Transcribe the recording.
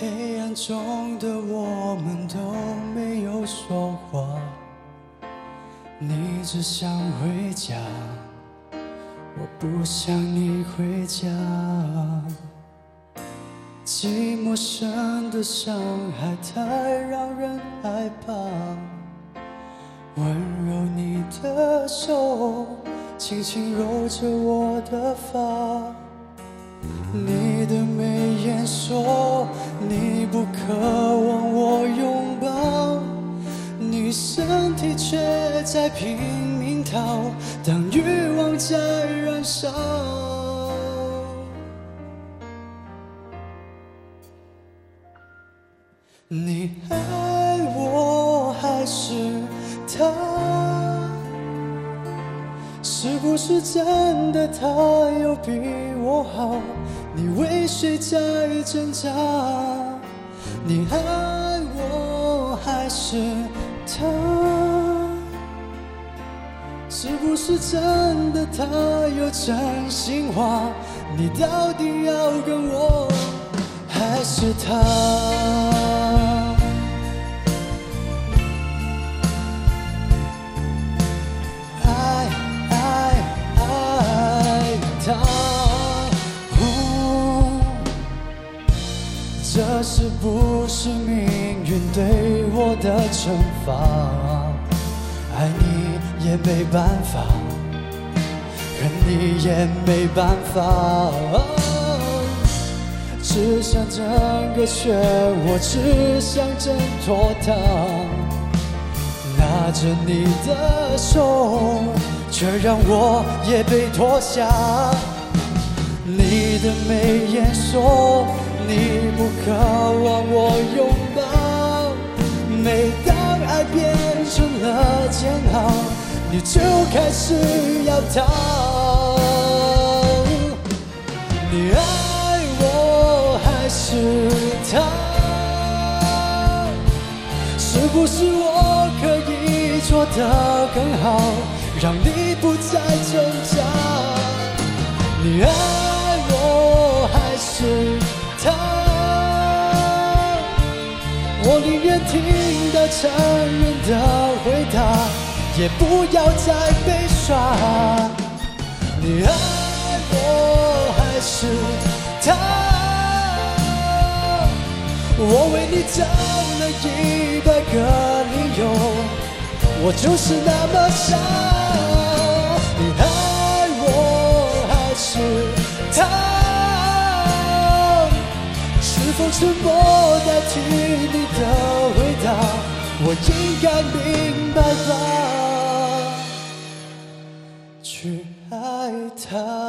黑暗中的我们都没有说话，你只想回家，我不想你回家。寂寞深的伤害太让人害怕，温柔你的手轻轻揉着我的发，你的眉眼说你不渴望我拥抱，你身体却在拼命逃，当欲望在燃烧。你爱我还是他？是不是真的他有比我好？你为谁在挣扎？你爱我还是他？是不是真的他有真心话？你到底要跟我还是他？这是不是命运对我的惩罚？爱你也没办法，恨你也没办法。只想挣个圈，我只想挣脱它。拿着你的手，却让我也被拖下。你的眉眼说你不渴望我拥抱，每当爱变成了煎熬，你就开始要逃。你爱我还是他？是不是我可以做得更好，让你不再挣扎？你爱我还是他？我宁愿听到残忍的回答，也不要再被耍。你爱我还是他？我为你找了100个理由，我就是那么傻。你爱我还是他？是否沉默代替你的回答？我应该明白吧，去爱他。